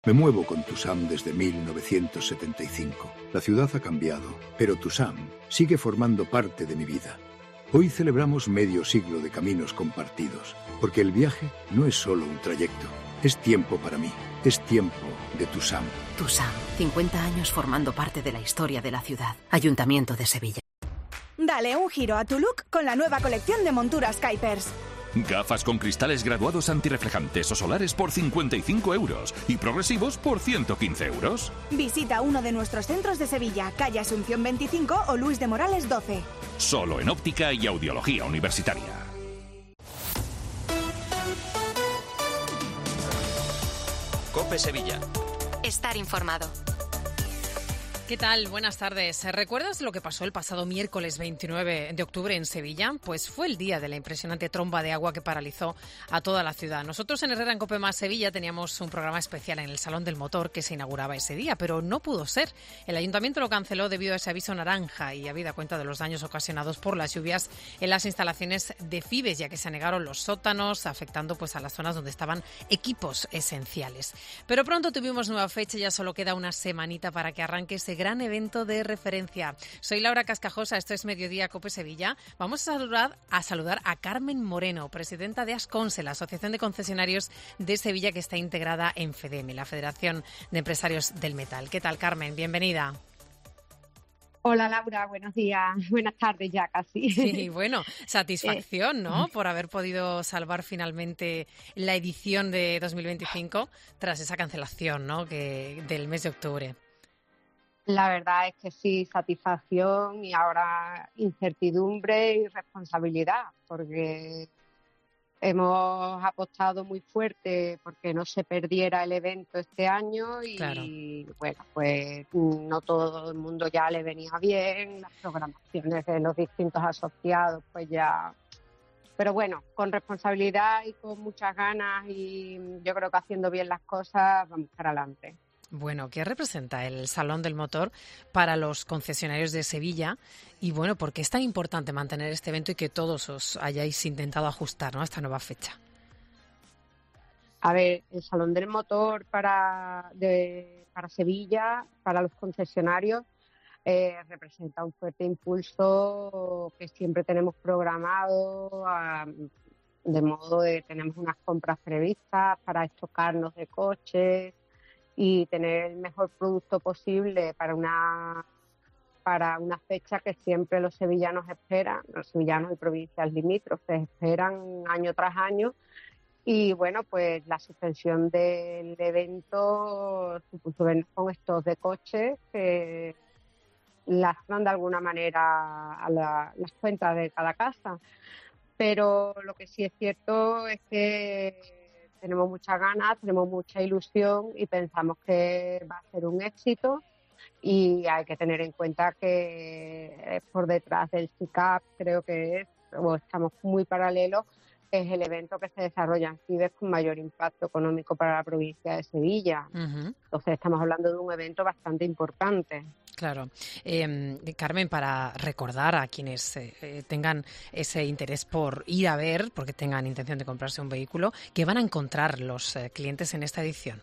Me muevo con Tusam desde 1975. La ciudad ha cambiado, pero Tusam sigue formando parte de mi vida. Hoy celebramos medio siglo de caminos compartidos, porque el viaje no es solo un trayecto, es tiempo para mí, es tiempo de Tusam. Tusam, 50 años formando parte de la historia de la ciudad. Ayuntamiento de Sevilla. Dale un giro a tu look con la nueva colección de monturas Kuipers. Gafas con cristales graduados antirreflejantes o solares por 55 euros y progresivos por 115 euros. Visita uno de nuestros centros de Sevilla, calle Asunción 25 o Luis de Morales 12. Solo en óptica y audiología universitaria. COPE Sevilla. Estar informado. ¿Qué tal? Buenas tardes. ¿Recuerdas lo que pasó el pasado miércoles 29 de octubre en Sevilla? Pues fue el día de la impresionante tromba de agua que paralizó a toda la ciudad. Nosotros en Herrera en COPE Más Sevilla teníamos un programa especial en el Salón del Motor que se inauguraba ese día, pero no pudo ser. El ayuntamiento lo canceló debido a ese aviso naranja y habida cuenta de los daños ocasionados por las lluvias en las instalaciones de Fibes, ya que se anegaron los sótanos, afectando pues a las zonas donde estaban equipos esenciales. Pero pronto tuvimos nueva fecha, ya solo queda una semanita para que arranque ese gran evento de referencia. Soy Laura Cascajosa, esto es Mediodía COPE Sevilla. Vamos a saludar a Carmen Moreno, presidenta de Asconse, la Asociación de Concesionarios de Sevilla que está integrada en FEDEME, la Federación de Empresarios del Metal. ¿Qué tal, Carmen? Bienvenida. Hola Laura, buenos días, buenas tardes ya casi. Sí, bueno, satisfacción, ¿no? Por haber podido salvar finalmente la edición de 2025 tras esa cancelación, ¿no? Del mes de octubre. La verdad es que sí, satisfacción y ahora incertidumbre y responsabilidad, porque hemos apostado muy fuerte porque no se perdiera el evento este año y claro. Bueno, pues no todo el mundo ya le venía bien, las programaciones de los distintos asociados pues ya... Pero bueno, con responsabilidad y con muchas ganas y yo creo que haciendo bien las cosas vamos para adelante. Bueno, ¿qué representa el Salón del Motor para los concesionarios de Sevilla? Y bueno, ¿por qué es tan importante mantener este evento y que todos os hayáis intentado ajustar, ¿no?, a esta nueva fecha? A ver, el Salón del Motor para Sevilla, para los concesionarios, representa un fuerte impulso que siempre tenemos programado, de modo de tenemos unas compras previstas para estocarnos de coches y tener el mejor producto posible para una fecha que siempre los sevillanos esperan, los sevillanos y provincias limítrofes esperan año tras año. Y bueno, pues la suspensión del evento supuso vernos con estos de coches que lastran de alguna manera a las cuentas de cada casa. Pero lo que sí es cierto es que tenemos muchas ganas, tenemos mucha ilusión y pensamos que va a ser un éxito y hay que tener en cuenta que por detrás del SICAP creo que estamos muy paralelos, es el evento que se desarrolla en Fibes con mayor impacto económico para la provincia de Sevilla. Uh-huh. Entonces estamos hablando de un evento bastante importante. Claro. Carmen, para recordar a quienes tengan ese interés por ir a ver, porque tengan intención de comprarse un vehículo, ¿qué van a encontrar los clientes en esta edición?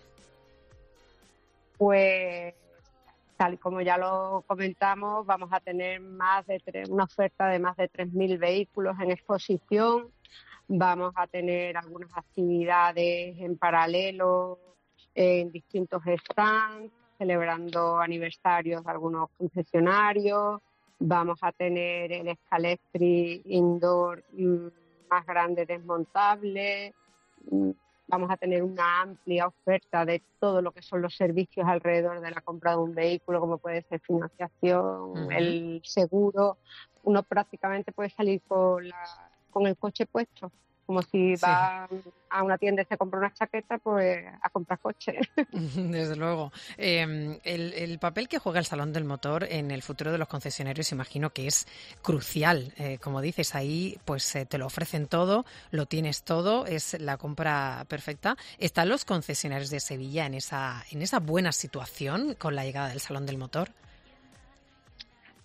Pues, tal y como ya lo comentamos, vamos a tener una oferta de más de 3.000 vehículos en exposición. Vamos a tener algunas actividades en paralelo en distintos stands, celebrando aniversarios de algunos concesionarios. Vamos a tener el Scalextric indoor más grande desmontable. Vamos a tener una amplia oferta de todo lo que son los servicios alrededor de la compra de un vehículo, como puede ser financiación, el seguro. Uno prácticamente puede salir con el coche puesto, como si va a una tienda y se compra una chaqueta, pues a comprar coche. Desde luego. El papel que juega el Salón del Motor en el futuro de los concesionarios imagino que es crucial. Como dices, ahí pues te lo ofrecen todo, lo tienes todo, es la compra perfecta. ¿Están los concesionarios de Sevilla en esa buena situación con la llegada del Salón del Motor?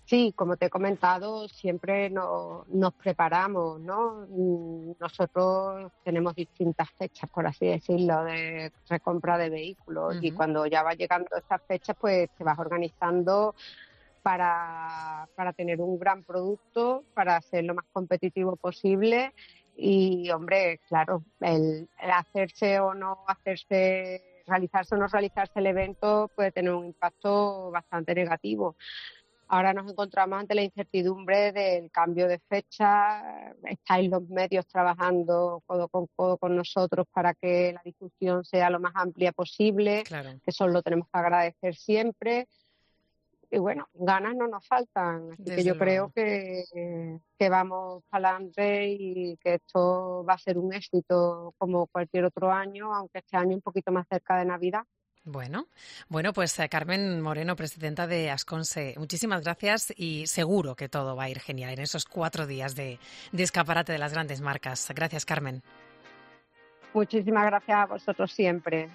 Sí, como te he comentado, siempre nos preparamos, ¿no? Nosotros tenemos distintas fechas, por así decirlo, de recompra de vehículos, y cuando ya va llegando estas fechas, pues te vas organizando para tener un gran producto, para ser lo más competitivo posible. Y, hombre, claro, el hacerse o no hacerse, realizarse o no realizarse el evento puede tener un impacto bastante negativo. Ahora nos encontramos ante la incertidumbre del cambio de fecha. Estáis los medios trabajando codo con nosotros para que la difusión sea lo más amplia posible, Claro. que eso lo tenemos que agradecer siempre. Y bueno, ganas no nos faltan, así que yo creo que vamos para adelante y que esto va a ser un éxito como cualquier otro año, aunque este año un poquito más cerca de Navidad. Bueno, pues Carmen Moreno, presidenta de Asconse, muchísimas gracias y seguro que todo va a ir genial en esos 4 días de escaparate de las grandes marcas. Gracias, Carmen. Muchísimas gracias a vosotros siempre.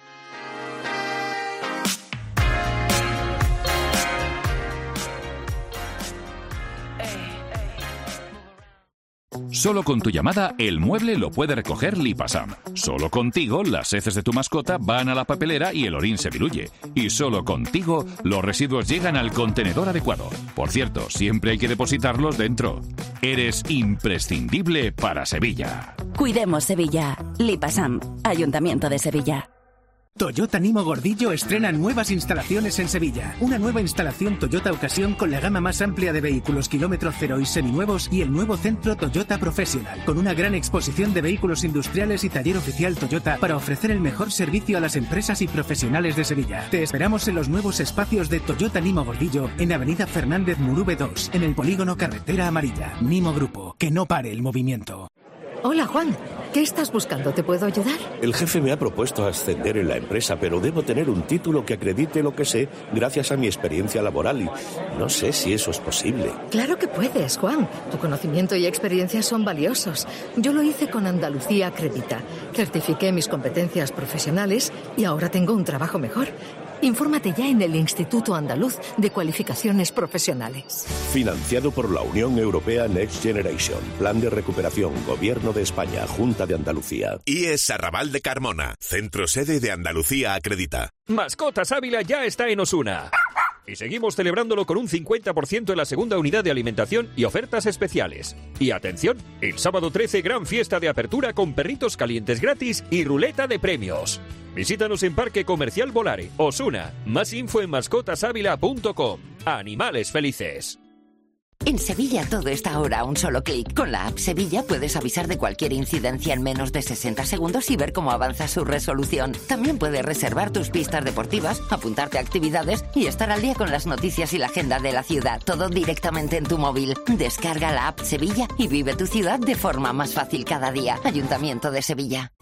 Solo con tu llamada, el mueble lo puede recoger Lipasam. Solo contigo, las heces de tu mascota van a la papelera y el orín se diluye. Y solo contigo, los residuos llegan al contenedor adecuado. Por cierto, siempre hay que depositarlos dentro. Eres imprescindible para Sevilla. Cuidemos Sevilla. Lipasam, Ayuntamiento de Sevilla. Toyota Nimo Gordillo estrena nuevas instalaciones en Sevilla. Una nueva instalación Toyota Ocasión con la gama más amplia de vehículos kilómetro cero y seminuevos y el nuevo centro Toyota Professional, con una gran exposición de vehículos industriales y taller oficial Toyota para ofrecer el mejor servicio a las empresas y profesionales de Sevilla. Te esperamos en los nuevos espacios de Toyota Nimo Gordillo en Avenida Fernández Murube 2, en el polígono Carretera Amarilla. Nimo Grupo, que no pare el movimiento. Hola, Juan. ¿Qué estás buscando? ¿Te puedo ayudar? El jefe me ha propuesto ascender en la empresa, pero debo tener un título que acredite lo que sé gracias a mi experiencia laboral y no sé si eso es posible. Claro que puedes, Juan. Tu conocimiento y experiencia son valiosos. Yo lo hice con Andalucía Acredita. Certifiqué mis competencias profesionales y ahora tengo un trabajo mejor. Infórmate ya en el Instituto Andaluz de Cualificaciones Profesionales. Financiado por la Unión Europea Next Generation. Plan de recuperación. Gobierno de España. Junta de Andalucía. IES Arrabal de Carmona. Centro sede de Andalucía Acredita. Mascotas Ávila ya está en Osuna. Y seguimos celebrándolo con un 50% en la segunda unidad de alimentación y ofertas especiales. Y atención, el sábado 13 gran fiesta de apertura con perritos calientes gratis y ruleta de premios. Visítanos en Parque Comercial Volare, Osuna. Más info en mascotasavila.com. Animales felices. En Sevilla todo está ahora a un solo clic. Con la app Sevilla puedes avisar de cualquier incidencia en menos de 60 segundos y ver cómo avanza su resolución. También puedes reservar tus pistas deportivas, apuntarte a actividades y estar al día con las noticias y la agenda de la ciudad. Todo directamente en tu móvil. Descarga la app Sevilla y vive tu ciudad de forma más fácil cada día. Ayuntamiento de Sevilla.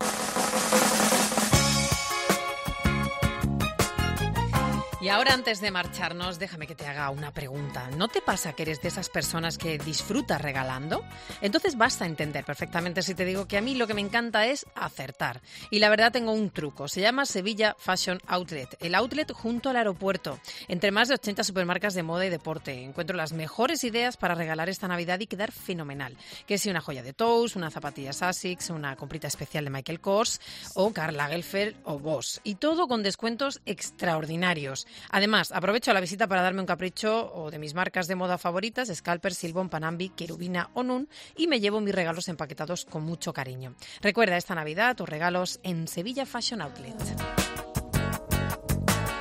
Y ahora, antes de marcharnos, déjame que te haga una pregunta. ¿No te pasa que eres de esas personas que disfrutas regalando? Entonces vas a entender perfectamente si te digo que a mí lo que me encanta es acertar. Y la verdad tengo un truco. Se llama Sevilla Fashion Outlet. El outlet junto al aeropuerto. Entre más de 80 supermarcas de moda y deporte. Encuentro las mejores ideas para regalar esta Navidad y quedar fenomenal. Que si una joya de Tous, una zapatilla Asics, una comprita especial de Michael Kors o Karl Lagerfeld o Boss. Y todo con descuentos extraordinarios. Además, aprovecho la visita para darme un capricho o de mis marcas de moda favoritas, Scalper, Silbon, Panambi, Cherubina o Nun, y me llevo mis regalos empaquetados con mucho cariño. Recuerda esta Navidad tus regalos en Sevilla Fashion Outlet.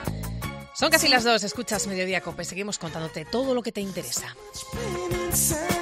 Son casi las 2, escuchas Mediodía Cope, seguimos contándote todo lo que te interesa.